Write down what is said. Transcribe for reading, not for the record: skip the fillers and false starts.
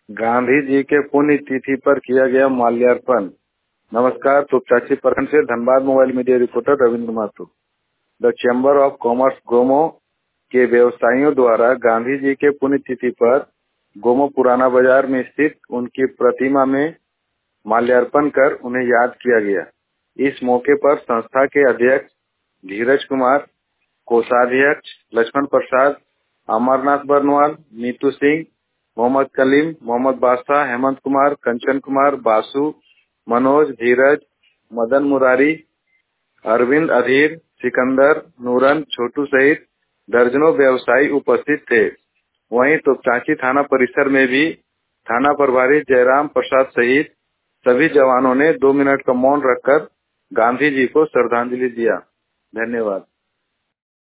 गांधी जी के पुण्य तिथि पर किया गया माल्यार्पण। नमस्कार, तुपचाची प्रखंड से Dhanbad mobile media reporter Ravindra Mathur. The chamber of commerce Gomo के व्यवसायियों द्वारा गांधी जी के पुण्य तिथि पर गोमो पुराना बाजार में स्थित उनकी प्रतिमा में माल्यार्पण कर उन्हें याद किया गया। इस मौके पर संस्था के अध्यक्ष धीरज कुमार, कोषाध्यक्ष लक्ष्मण प्रसाद, अमरनाथ बरनवाल, नीतू सिंह, मोहम्मद कलीम, मोहम्मद बादशाह, हेमंत कुमार, कंचन कुमार, बासु, मनोज, धीरज, मदन मुरारी, अरविंद, अधीर, सिकंदर, नूरन, छोटू सहित दर्जनों व्यवसायी उपस्थित थे। वहीं तोपचांची थाना परिसर में भी थाना प्रभारी जयराम प्रसाद सहित सभी जवानों ने 2 मिनट का मौन रखकर गांधी जी को श्रद्धांजलि दिया। धन्यवाद।